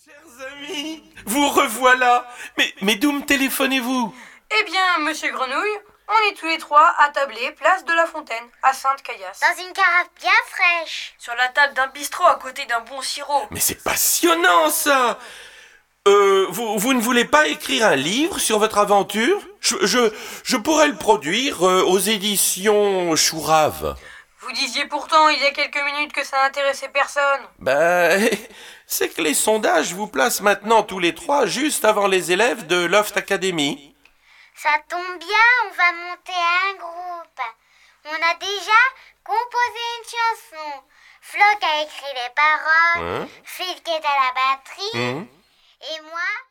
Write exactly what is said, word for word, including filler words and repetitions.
Chers amis, vous revoilà. Mais, mais d'où me téléphonez-vous? Eh bien, monsieur Grenouille, on est tous les trois attablés place de la Fontaine, à Sainte-Caillasse. Dans une carafe bien fraîche. Sur la table d'un bistrot à côté d'un bon sirop. Mais c'est passionnant, ça. Euh, vous, vous ne voulez pas écrire un livre sur votre aventure? je, je, je pourrais le produire euh, aux éditions Chourave. Vous disiez pourtant il y a quelques minutes que ça n'intéressait personne. Ben, c'est que les sondages vous placent maintenant tous les trois juste avant les élèves de Loft Academy. Ça tombe bien, on va monter un groupe. On a déjà composé une chanson. Floc a écrit les paroles, Hein? Phil qui est à la batterie, Hum. et moi...